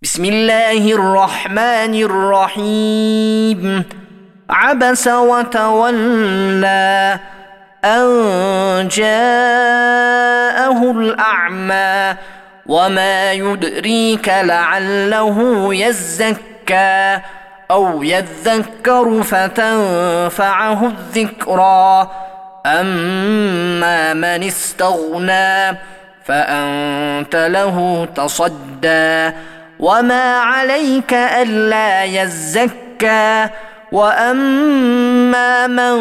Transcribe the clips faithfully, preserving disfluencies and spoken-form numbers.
بسم الله الرحمن الرحيم. عبس وتولى أن جاءه الأعمى وما يدريك لعله يزكى أو يذكر فتنفعه الذكرى. أما من استغنى فأنت له تصدى وما عليك ألا يزكى. وأما من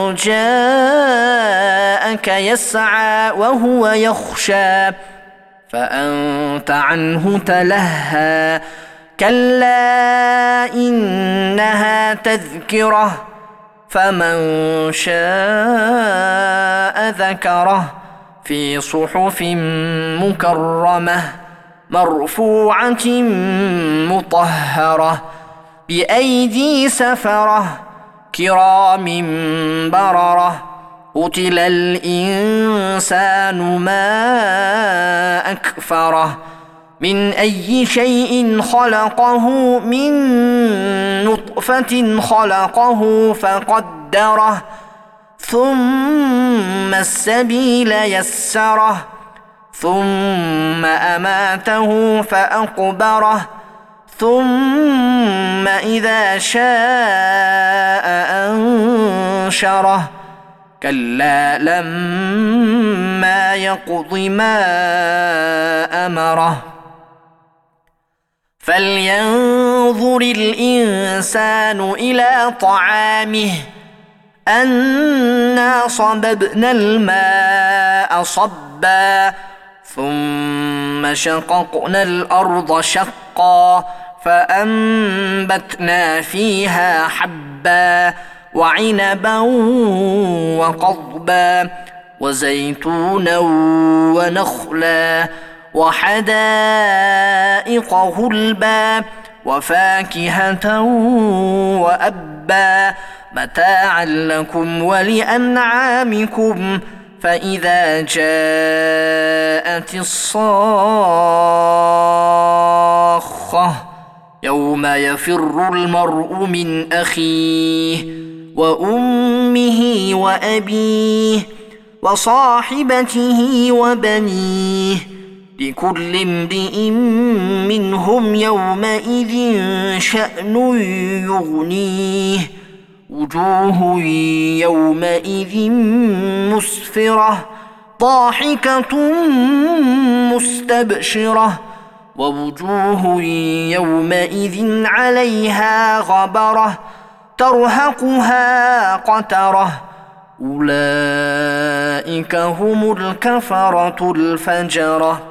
جاءك يسعى وهو يخشى فأنت عنه تلهى. كلا إنها تذكرة فمن شاء ذكره في صحف مكرمة مرفوعة مطهرة بأيدي سفرة كرام بررة. قتل الإنسان ما أكفره من أي شيء خلقه من نطفة خلقه فقدره ثم السبيل يسره ثم أماته فأقبره ثم إذا شاء أنشره. كلا لما يقض ما أمره. فلينظر الإنسان إلى طعامه أنا صببنا الماء صبا ثم شققنا الأرض شقا فأنبتنا فيها حبا وعنبا وقضبا وزيتونا ونخلا وحدائق غلبا وفاكهة وأبا متاعا لكم ولأنعامكم. فإذا جاءت الصاخة يوم يفر المرء من أخيه وأمه وأبيه وصاحبته وبنيه لكل امرئ منهم يومئذ شأن يغنيه. وجوه يومئذ مسفرة ضاحكة مستبشرة ووجوه يومئذ عليها غبرة ترهقها قترة. أولئك هم الكفرة الفجرة.